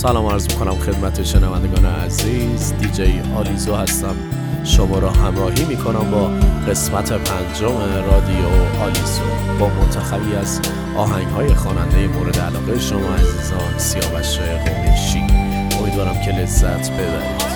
سلام عرض میکنم خدمت شنوندگان عزیز. دیجی آلیزو هستم. شما را همراهی میکنم با قسمت 5 رادیو آلیزو با منتخبی از آهنگ‌های خواننده مورد علاقه شما عزیزان، سیاوش قمیشی. امیدوارم که لذت ببرید.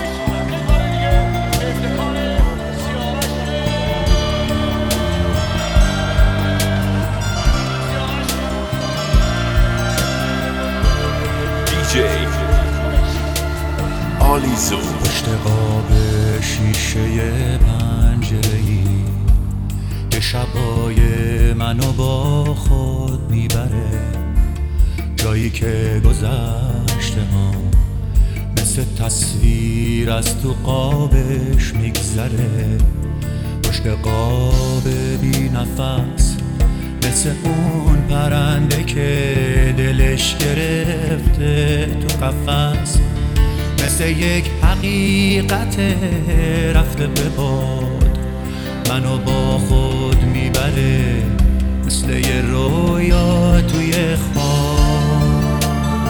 آلیزو پشت قاب شیشه پنجره‌ای که شبای منو با خود میبره، جایی که گذشته ها مثل تصویر از تو قابش میگذره. پشت قاب بی نفس مثل اون پرنده که دلش گرفته تو قفس، مثل یک حقیقت رفته به باد منو با خود میبره، مثل یه رویا توی خواب.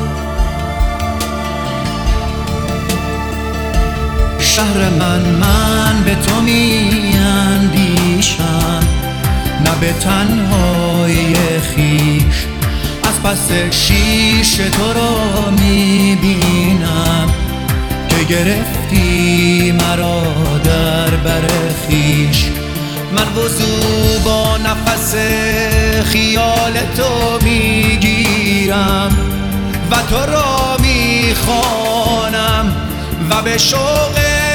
شهر من به تو میاندیشم، نه به تنهایی خیش، از پس شیشه تو را میبینم که گرفتی مرا در بر خویش. من وضو با نفس خیال تو میگیرم و تو را میخوانم و به شوق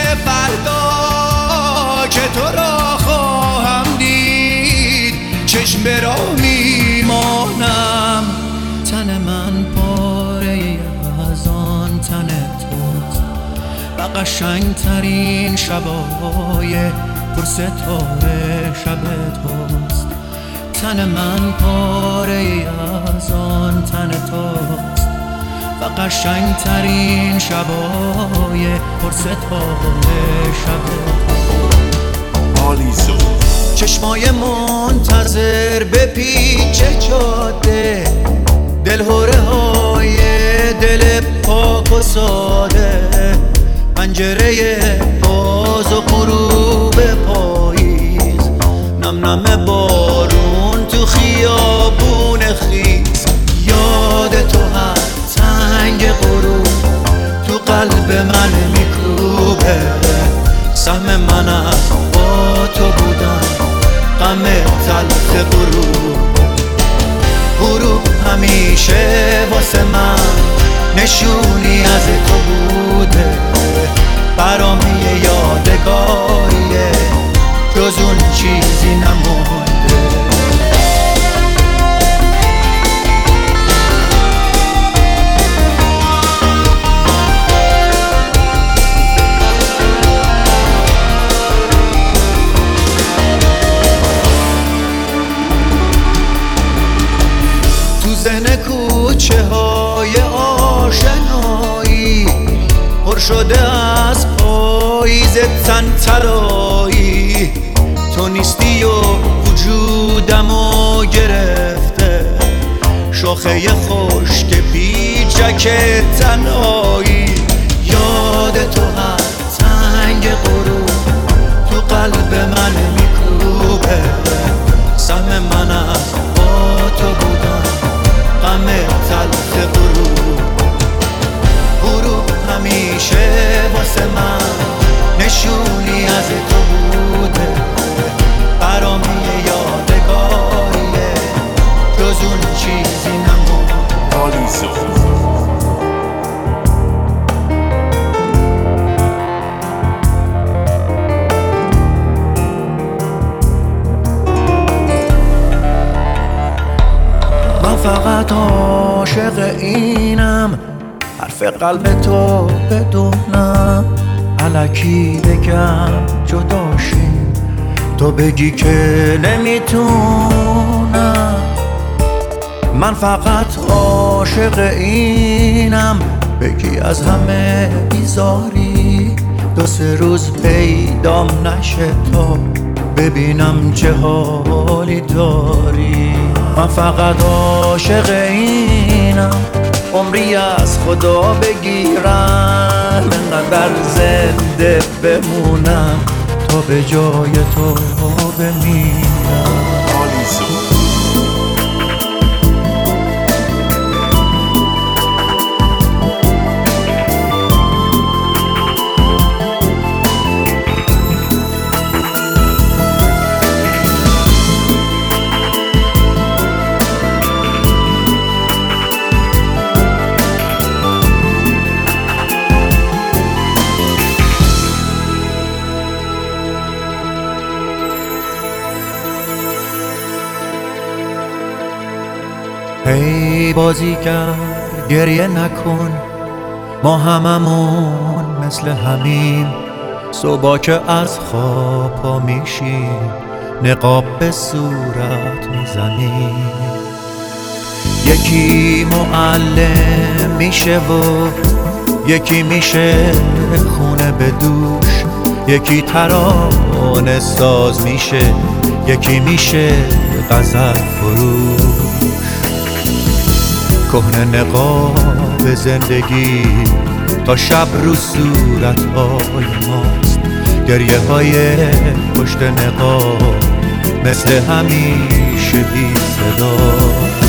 فردا که تو را خواهم دید چشم به راه میمانم. تن من پاره از آن تن توست و قشنگترین شبای پرستاره شب توست. تن من پاره از آن تن توست و قشنگترین شبای پرستاره شب توست. آلیزو چشمای منتظر به پیچ جاده، دلهوره های دل پاک و ساده، پنجره باز و غروب پاییز، نم نم بارون تو خیابون خیز. یاد تو هر تنگ غروب تو قلب من میکوبه، سهم من از با تو بودن غم تلخ غروب همیشه واسه من نشونی از تو بوده، برام یه یادگاریه جز اون چیزی نمونده. زن کوچه های آشنایی پر شده از پاییز تن‌ترایی، تو نیستی و وجودمو گرفته، شاخه خشک پیچک تنهایی. یاد تو هر تنگ غروب تو قلب من میکوبه، سهم من از با تو بودن غم تلخ غروب همیشه واسه من نشونی از تو بوده، برام یه یادگاریه جز اون چیزی نمونده. آلیزو فقط عاشق اینم، حرف قلب تو بدونم، الکی بگم جداشیم تو بگی که نمیتونم. من فقط عاشق اینم، بگی از همه بیزاری، 2-3 روز پیدام نشه تا ببینم چه حالی داری. من فقط عاشق اینم، عمری از خدا بگیرن، انقدر زنده بمونم تا به جای تو بمیرم. آلیزو هی بازیگر گریه نکن، ما هممون مثل همین. صبح که از خواب پا میشیم نقاب به صورت میزنیم. یکی معلم میشه و یکی میشه خونه به دوش، یکی ترانه ساز میشه، یکی میشه غزل فروش. کهنه نقاب زندگی تا شب رو صورت‌های ماست، گریه های پشت نقاب مثل همیشه بی صداست.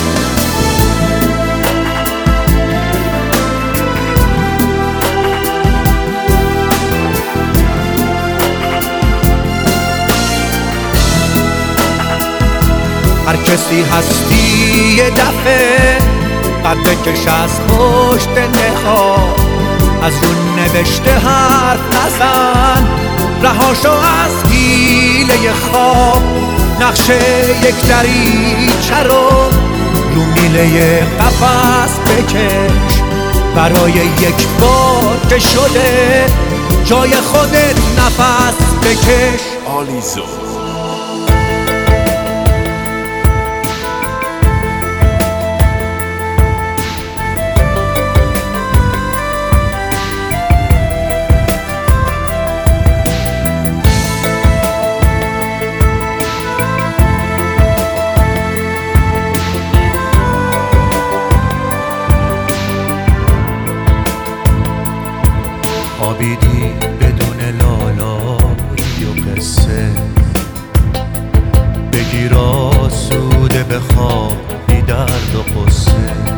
هر کسی هستی یه دفعه قد بکش از پشت نقاب، از رو نوشته حرف نزن، رهاشو از حیله خواب. نقشه یک دریچه رو میله قفس بکش، برای یک بار که شده جای خودت نفس بکش. آلیزو خوابیدی بدون لالایی و قصه، بگیر آسوده بخواب بی درد و قصه.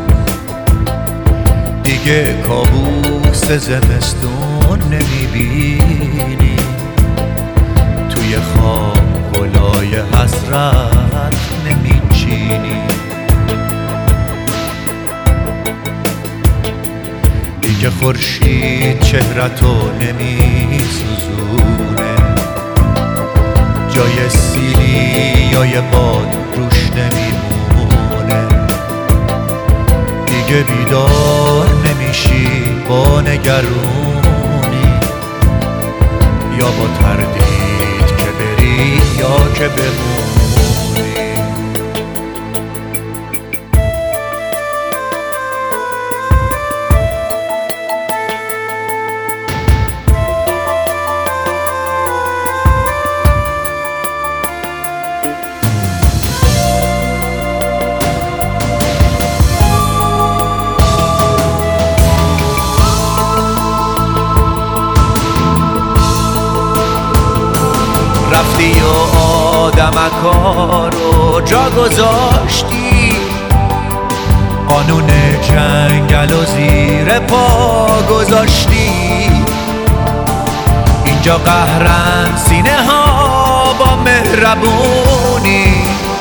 دیگه کابوس زمستون نمیبینی، توی خواب گلای حسرت نمیچینی. دیگه خورشید چهرتو نمیسوزونه، جای سیلی یا باد روش نمیمونه. دیگه بیدار نمیشی با نگرونی، یا با تردید که بری یا که بمونی. رفتی و آدمکا رو جا گذاشتی، قانون جنگل و زیر پا گذاشتی. اینجا قهرن سینه ها با مهربونی،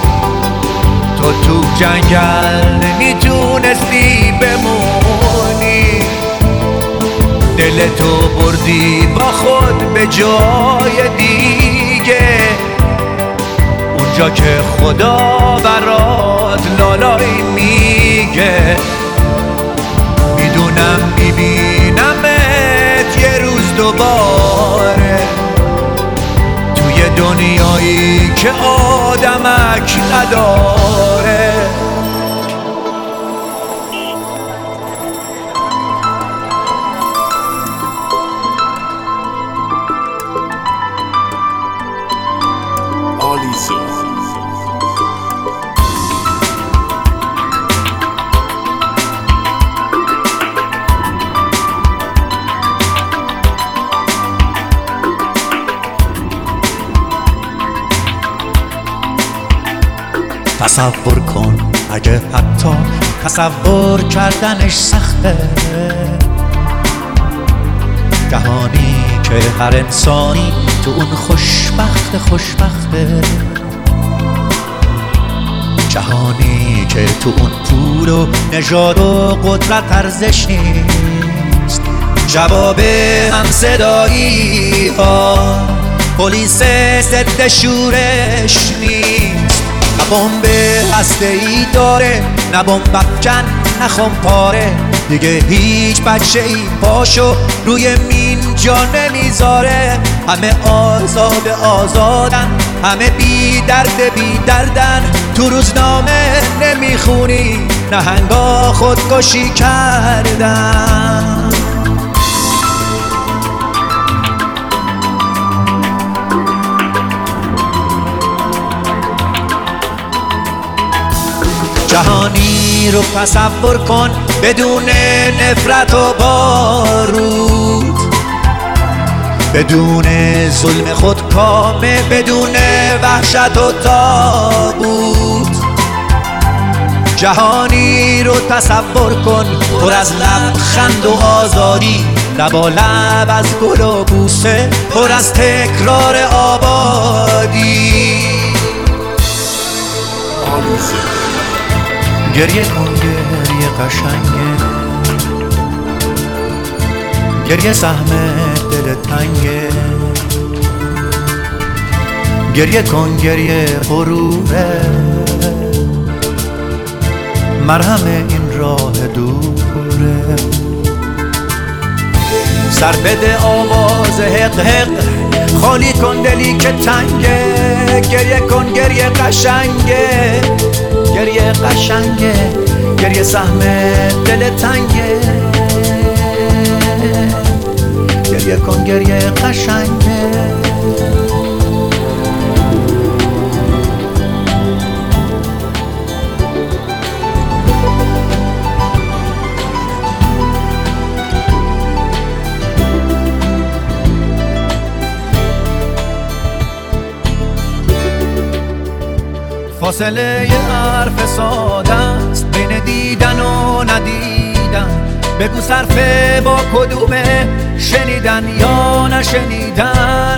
تو جنگل نمیتونستی بمونی. دلتو بردی با خود به جای دیگه، اونجا که خدا برات لالایی میگه. میدونم میبینمت یه روز دوباره، توی دنیایی که آدمک نداره. آلیزو تصور کن اگه حتی تصور کردنش سخته، جهانی که هر انسانی تو اون خوشبخته، جهانی که تو اون پول و نژاد و قدرت ارزش نیست، جواب هم صدایی ها پلیس ضد شورش نیست، نه بمب هسته‌ای داره نه بمب افکن نه خمپاره، دیگه هیچ بچه‌ای پاشو روی مین جا نمیذاره، همه آزادن همه بی دردن، تو روزنامه نمیخونی نهنگا خودکشی کردن. جهانی رو تصور کن بدون نفرت و بارود، بدون ظلم خودکامه، بدون وحشت و تابوت، جهانی رو تصور کن پر از لبخند و آزادی، لبالب از گل و بوسه، پر از تکرار آبادی. گریه کن گریه قشنگه، گریه سهم دل تنگه، گریه کن گریه غروره، مرهم این راه دوره، سر بده آواز حق حق، خالی کن دلی که تنگه، گریه کن گریه قشنگه، گریه قشنگه، گریه سهم دل تنگه، گریه کن گریه قشنگه. فاصله یه حرف ساده است بین دیدن و ندیدن، بگو صرفه با کدومه، شنیدن یا نشنیدن.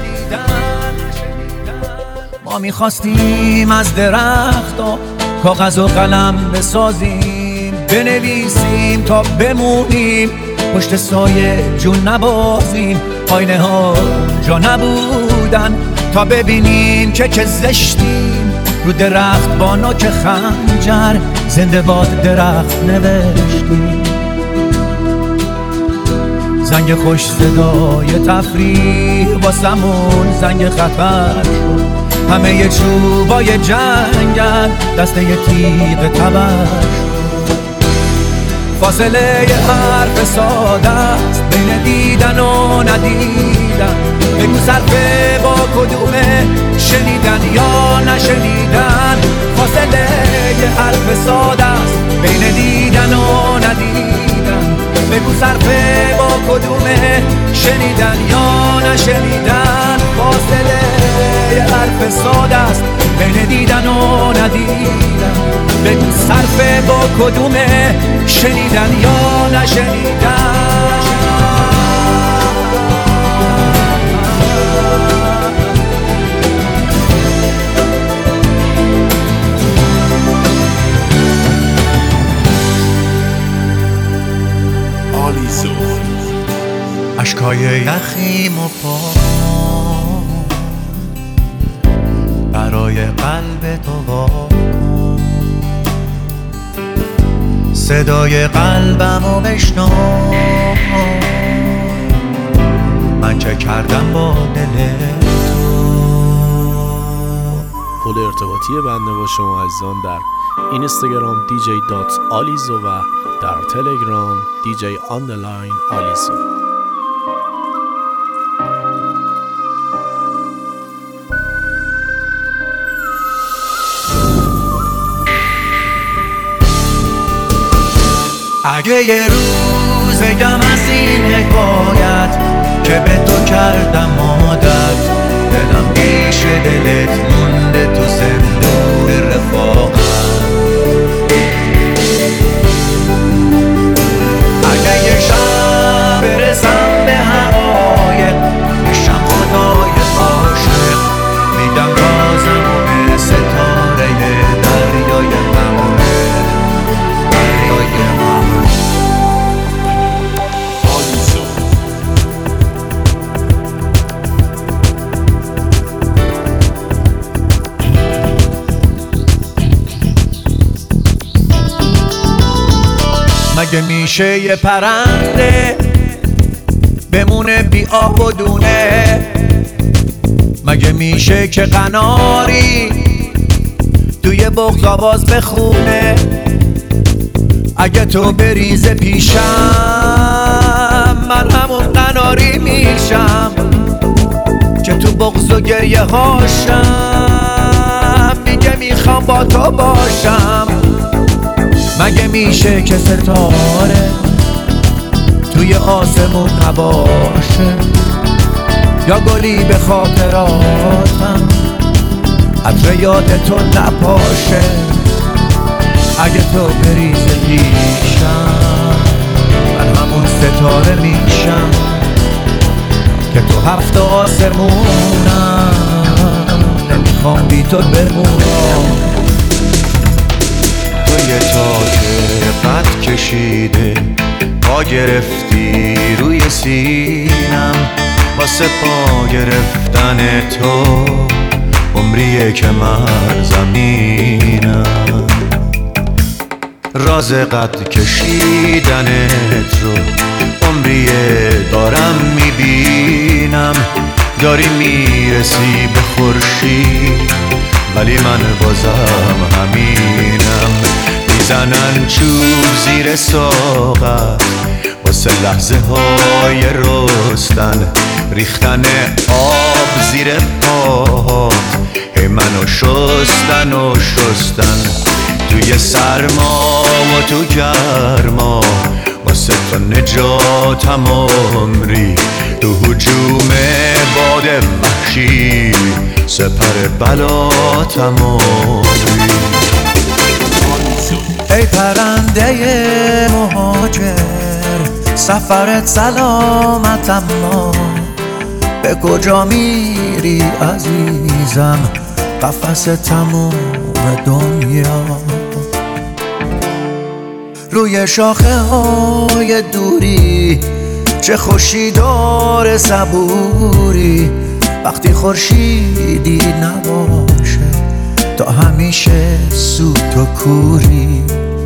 ما میخواستیم از درخت و کاغذ و قلم بسازیم، بنویسیم تا بمونیم، پشت سایه جون نبازیم، آینه ها جا نبودن تا ببینیم که زشتیم، رو درخت با نوک خنجر زنده باد درخت نوشتیم. زنگ خوش صدای تفریح واسمون زنگ خطر شد، همه ی چوبای جنگن دسته ی تیغ تبر شد. فاصله ی حرف ساده است بین دیدن و ندیدن، بگو صرفه با کدومه، شنیدن یا نشنیدن. فاصله ی حرف ساده است بین دیدن و ندیدن، بگو صرفه با کدومه، شنیدن یا نشنیدن. فاصله ی حرف ساده است بین دیدن و ندیدن، بگو صرفه با کدومه، شنیدن یا نشنیدن. اشکای یخیم و پا برای قلب تو واکن، صدای قلبمو بشنو، من چه کردم با دل تو. پل ارتباطی بنده با شما عزیزان در اینستاگرام dj.alizo و در تلگرام dj_alizo. اگه یه روز بگم از این حکایت که به تو کردم عادت، دلم پیش دلت مونده تو صندوق رفاقت. مگه میشه یه پرنده بمونه بی آب و دونه؟ مگه میشه که قناری توی بغض آواز بخونه؟ اگه تو بریزه پیشم من همون قناری میشم که تو بغض و گریه هاشم میگه میخوام با تو باشم. مگه میشه که ستاره توی آسمون نباشه یا گلی به خاطراتم عطر یاد تو نپاشه؟ اگه تو بریزه پیشم من همون ستاره میشم که تو هفت آسمونم نمیخوام بی تو بمونم. تو یه تاج قد کشیده پا گرفتی روی سینم واسه پا گرفتن تو عمریه که من زمینم. راز قد کشیدنت رو عمریه دارم میبینم. داری میرسی به خورشید ولی من بازم همینم. میزنن چوب زیر ساقت واسه لحظه های رستن، ریختن آب زیر پاهات هی منو شستن و شستن. توی سرما و تو گرما واسه تو نجاتم عمری. تو هجوم باد وحشی سپر بلاتم عمری. ای پرنده مهاجر سفرت سلامت اما به کجا میری عزیزم؟ قفس تموم دنیا روی شاخه های دوری چه خوشی داره صبوری. وقتی خورشیدی نباشه تا همیشه سوت و کوری.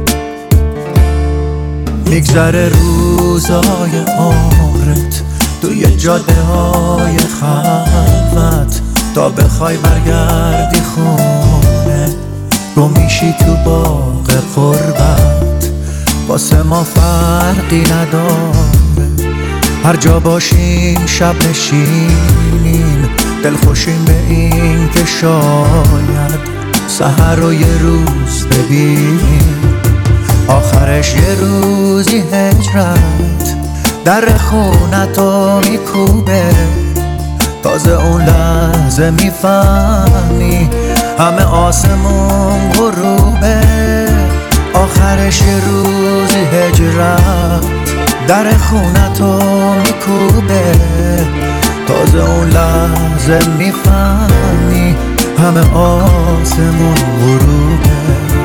میگذره روزای عمرت توی جاده های خلوت تا بخوای برگردی خونه گم میشی تو باغ قربت. واسه ما فرقی نداره هر جا باشیم شب نشینیم دلخوشیم به این که شاید سحر رو یه روز ببینیم. آخرش یه روزی هجرت در خونتو میکوبه. تازه اون لحظه میفهمی همه آسمون غروبه. آخرش یه روزی هجرت در خونتو میکوبه. تازه اون لحظه میفهمی همه آسمون غروبه.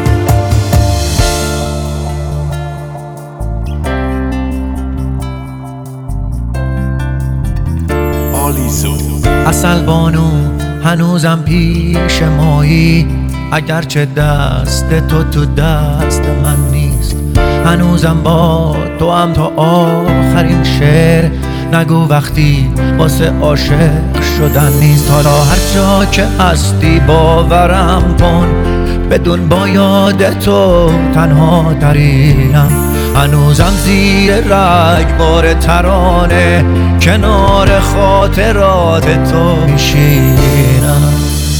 عسل بانو هنوزم پیش مایی اگرچه دست تو دست من نیست. هنوزم با تو هم تا آخرین شعر نگو وقتی واسه عاشق شدن نیست. حالا هر جا که هستی باورم کن بدون با یاد تو تنها ترینم. هنوزم زیر رگبار ترانه کنار خاطرات تو میشینم.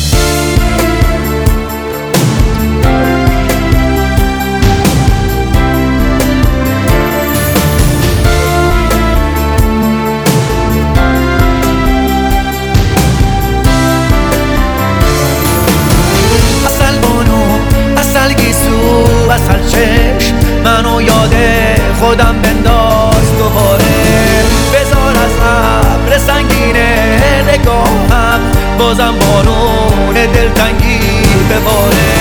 عسل بانو عسل گیسو عسل چشم منو یاد خودم بنداز دوباره. بذار از ابر سنگین نگاهم بازم بارون دلتنگی بباره.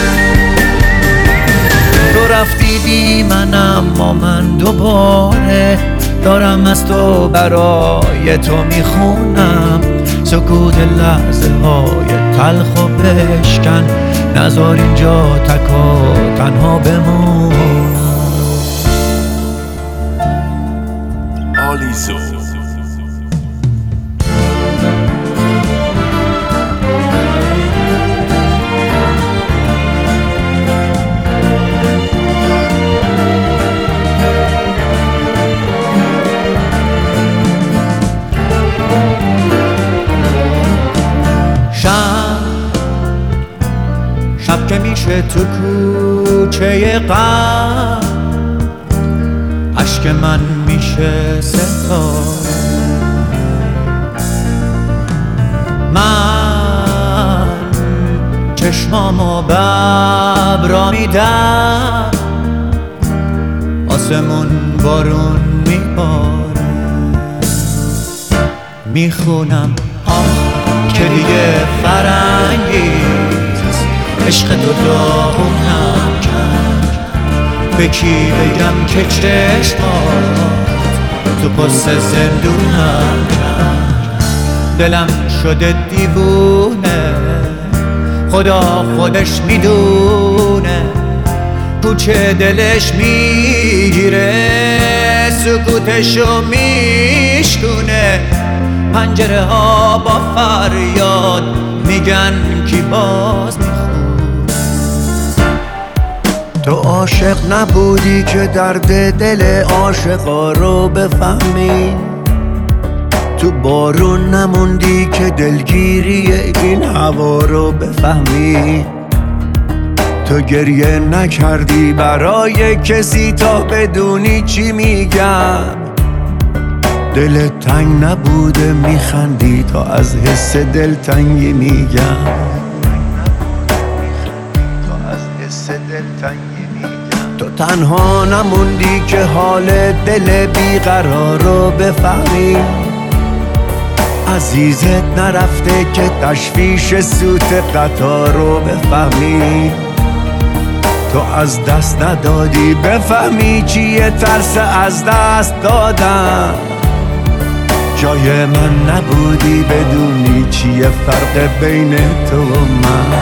تو رفتی بی من اما من دوباره دلم از تو برای تو میخونم، سکوت لحظه های تلخ و بشکن، نذار اینجا تک و تنها بمونم. آلیزو شب که میشه تو کوچه غم، اشک من میشه ستاره، من چشمامو به ابرا میدم، آسمون بارون میباره، میخونم که دیگه فرنگی عشق تو داغونم کرد، به کی بگم که چشمات تو قصه زندونم کرد، دلم شده دیوونه، خدا خودش میدونه، کوچه دلش میگیره، سکوتشو میشکونه، پنجره ها با فریاد میگن کی باز میخونه. تو عاشق نبودی که درد دل عاشقا رو بفهمی، تو بارون نموندی که دلگیری این هوا رو بفهمی، تو گریه نکردی برای کسی تا بدونی چی میگم، دلت تنگ نبوده میخندی تا از حس دلتنگی میگم، تو تنها نموندی که حال دل بیقرار رو بفهمی، عزیزت نرفته که تشویش سوت قطار رو بفهمی، تو از دست ندادی بفهمی چیه ترس از دست دادن، جای من نبودی بدونی چیه فرق بین تو و من.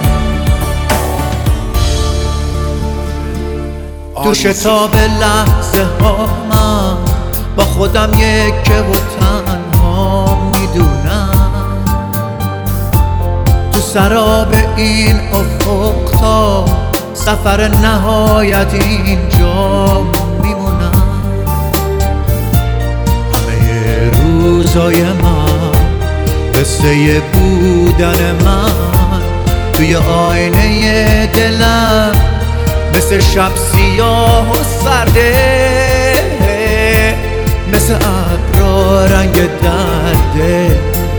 تو شتاب لحظه ها من با خودم یکه و تنها میدونم، تو سراب این افق تا سفر نهایت اینجا میمونم، همه روزای من قصه بودن من توی آینه دلم مثل شب سیاه و سرده، مثل ابرا رنگ درده،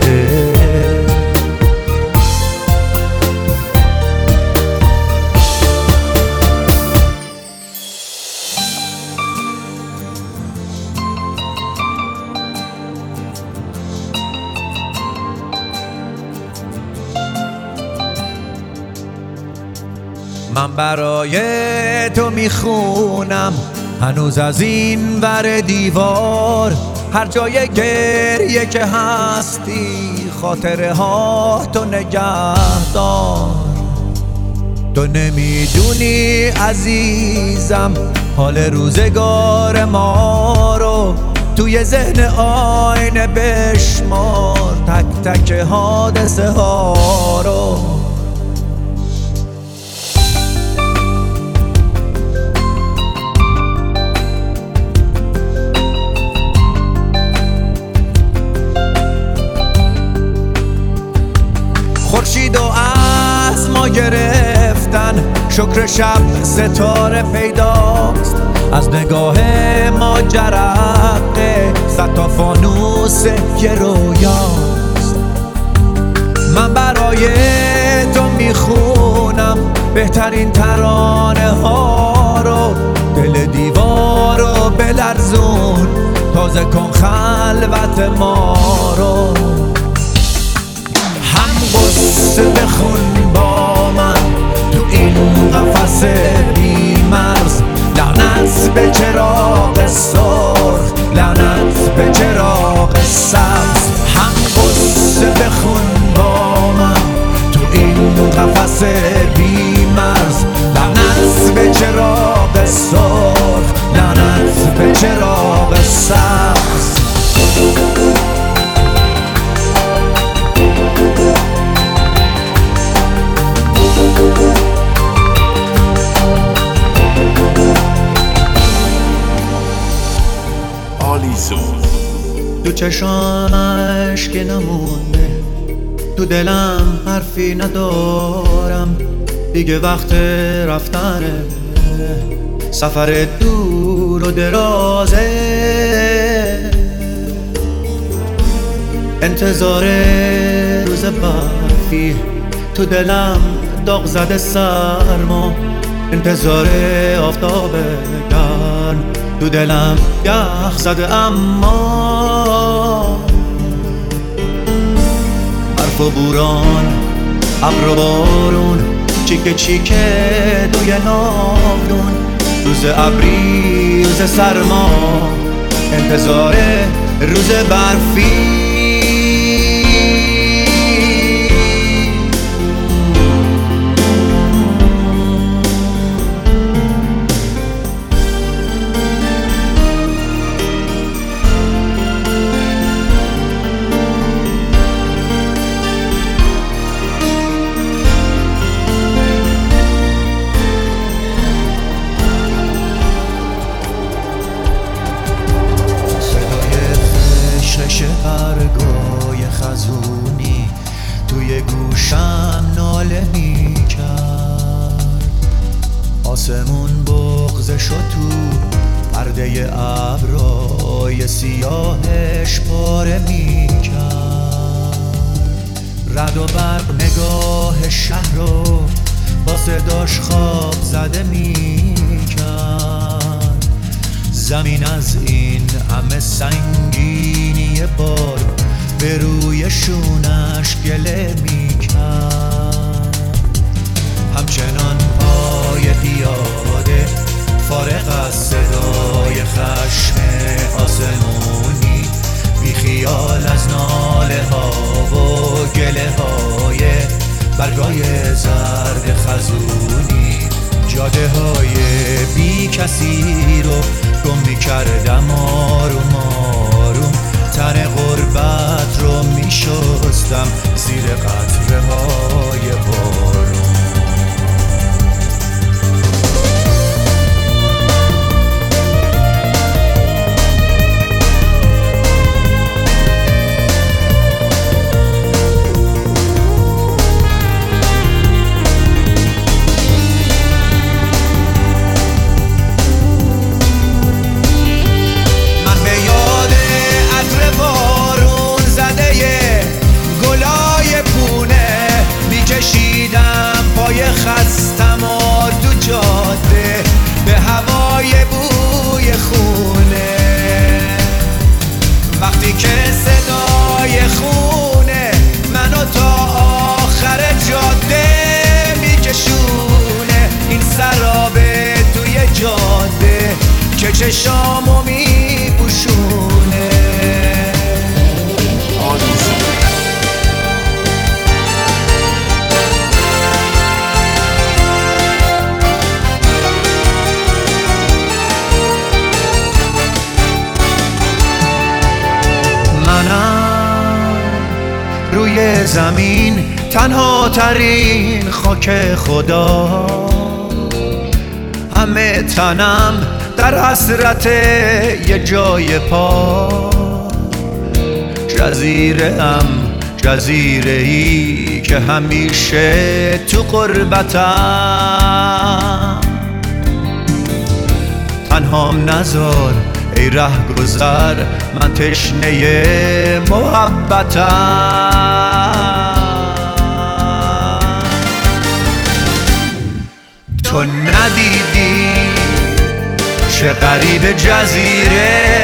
من برای تو میخونم هنوز از این ور دیوار، هر جای گریه که هستی خاطره ها تو نگه دار، تو نمیدونی عزیزم حال روزگار ما رو، توی ذهن آینه بشمار تک تک حادثه ها رو. خورشید و از ما گرفتن، شکر شب ستاره پیداست، از نگاه ما جرقه صد تا فانوس یه رویاست، من برای تو میخونم بهترین ترانه ها رو، دل دیوار رو بلرزون، تازه کن خلوت ما رو، قصه بخون با من تو این قفس بی مرز، لعنت به چراغ سرخ لعنت به چراغ سبز. هم قصه بخون با من تو این قفس بی مرز. لعنت به چراغ سرخ، لعنت به چراغ سبز. آلیزو. تو چشمش که نمونده، تو دلم حرفی ندارم دیگه، وقت رفتنه، سفر دور و درازه، انتظار روز برفی تو دلم داغ زده سرما، انتظار آفتاب گرم تو دلم یخ زده. اما برف و بوران، ابر و بارون، چیکه چیکه توی ناودون، روز ابری روز سرما، انتظار روز برفی. برگای خزونی توی گوشم ناله می کرد، آسمون بغض شد تو پرده ابرای سیاهش پاره می کرد. رد و برق نگاه شهر رو با صداش خواب زده می کرد. زمین از این همه سنگینی بار به روی شونش گله می کرد. همچنان پای پیاده فارغ از صدای خشم آسمونی، بی خیال از ناله ها و گله های برگای زرد خزونی، جاده های بی کسی رو گم می کردم آروم آروم، تن غربت رو می شستم زیر قطره های بارون. خستم و تو جاده به هوای بوی خونه، وقتی که صدای خونه منو تا آخر جاده میکشونه، این سرابه توی جاده که چشامو میپوشونه. روی زمین تنها ترین خاک خدا، همه تنم در حسرت یه جای پا، جزیره‌ای که همیشه تو غربتم، تنهام نذار ای رهگذر، من تشنه محبتم. تو ندیدی چه غریب جزیره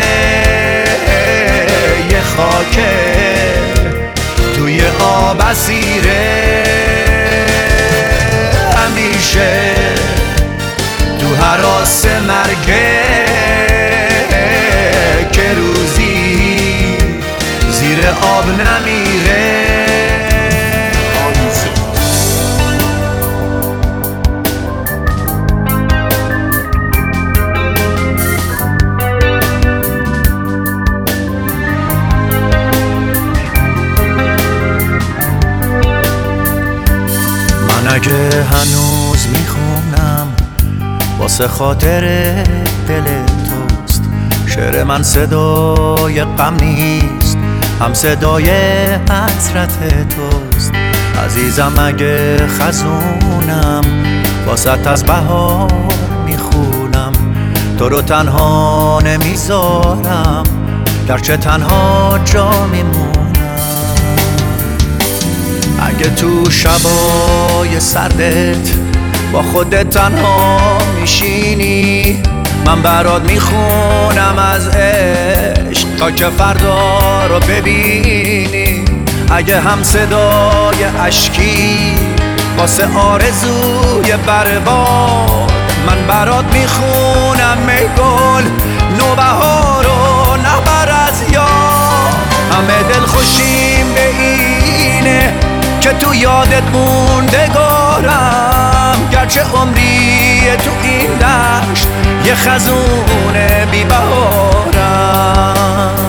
یه خاکه توی آب اسیره، همیشه تو هراس مرگه که آب نمیره. آلیزو. من اگه هنوز میخونم واسه خاطر دل توست، شعر من صدای غم نیست، هم صدای حسرت توست. عزیزم اگه خزونم واسه از بهار میخونم، تو رو تنها نمیذارم گرچه تنها جا میمونم. اگه تو شبای سردت با خودت تنها میشینی، من برات میخونم از عشق تا که فردا رو ببینی. اگه هم صدای اشکی واسه آرزوی برباد، من برات میخونم ای گل نوبهار رو نبر از یاد. همه دل خوشیم به اینه که تو یادت موندگارم، گرچه عمری تو این دشت یه خزون بی بهارم.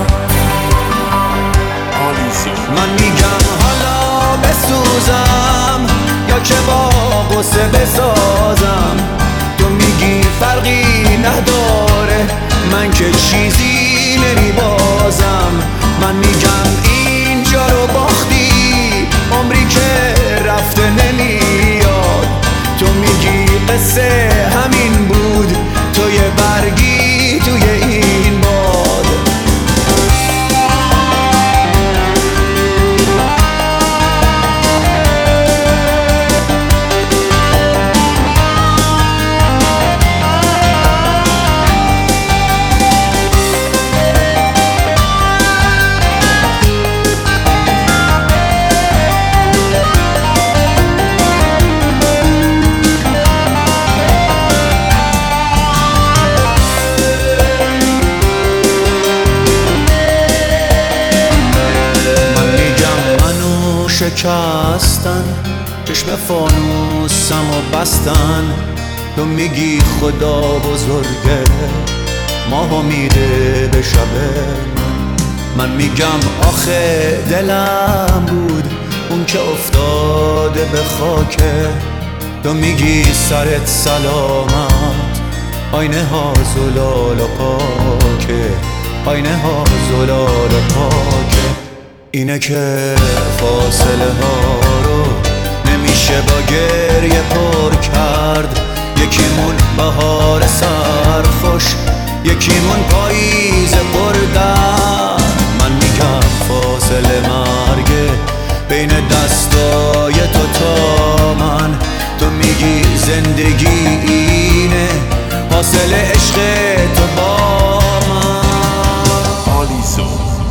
من میگم حالا بسوزم یا که با غصه بسازم، تو میگی فرقی نداره من که چیزی نمیبازم. من میگم اینجا رو باختی عمری که رفته نمیاد، تو میگی قصه همین بود تو یه برگی توی این باد. شکستن چشم فانوسم و بستن، تو میگی خدا بزرگه ماهو میده به شب من میگم آخه دلم بود اون که افتاده به خاکه، تو میگی سرت سلامت آینه ها زلال و پاکه، آینه ها زلال و پاکه. اینه که فاصله ها رو نمیشه با گریه پر کرد، یکیمون بهار سرخوش یکیمون پاییز پردرد. من میگم فاصله مرگه بین دستای تو تا من، تو میگی زندگی اینه حاصل عشق تو با من. آلیزو.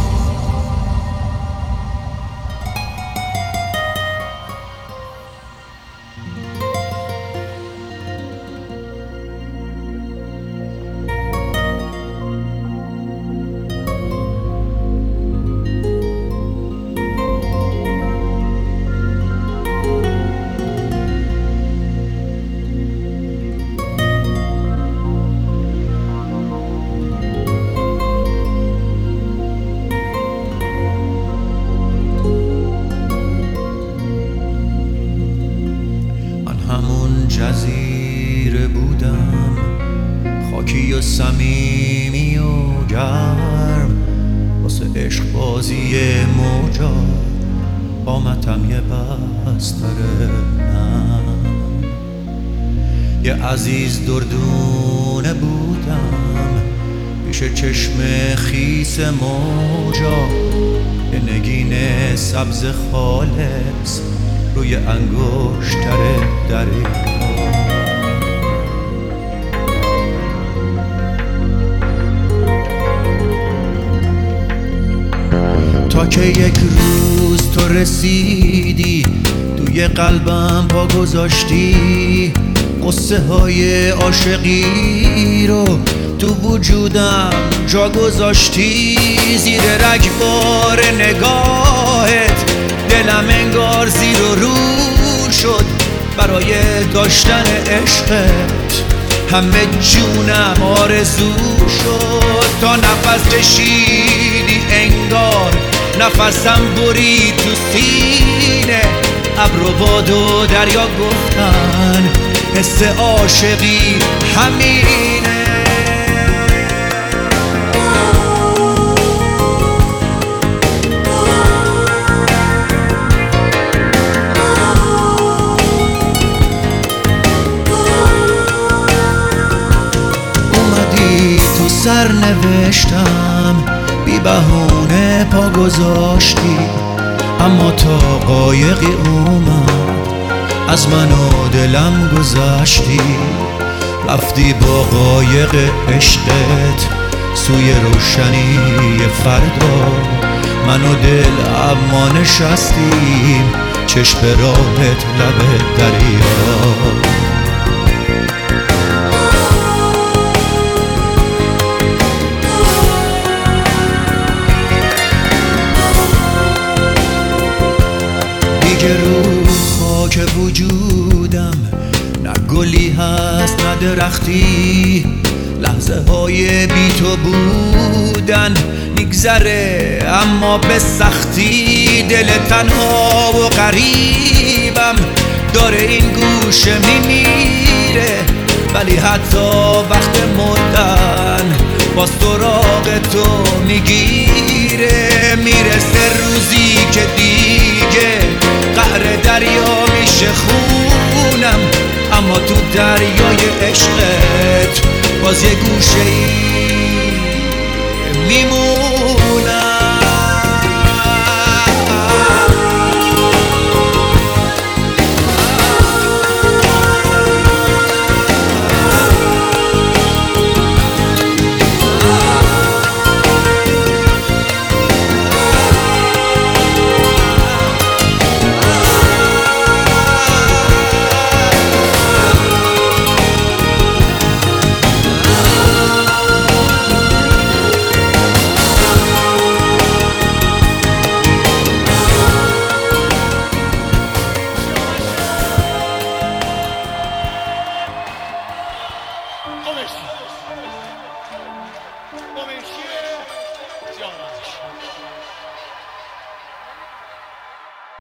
جزیره بودم خاکی و صمیمی و گرم، واسه عشق بازی موجا قامتم یه بستر نم. یه عزیز دردونه بودم پیش چشم خیس موجا، یه نگین سبز خالص روی انگشتر دریا. تا که یک روز تو رسیدی توی قلبم پا گذاشتی، قصه های عاشقی رو تو وجودم جا گذاشتی، زیر رگبار نگاه برای داشتن عشقت همه جونم آرزو شد. تا نفس کشیدی انگار نفسم برید تو سینه. ابر و باد و دریا گفتن حس عاشقی همینه. سر نوشتم بی بهونه پا گذاشتی، اما تا قایقی اومد از من و دلم گذشتی. رفتی با قایق عشقت سوی روشنی فردا، من و دل اما نشستیم چشم راهت لب دریا. دیگه رو خاک وجودم نه گلی هست نه درختی. لحظه های بی تو بودن میگذره اما به سختی. دل تنها و غریبم داره این گوشه میمیره، ولی حتی وقت مردن باز سراغ تو میگیره. میرسه روزی که دیگه قعر دریا میشه خونم، اما تو دریای عشقت باز یه گوشه ای میمونم. Remercier Georges.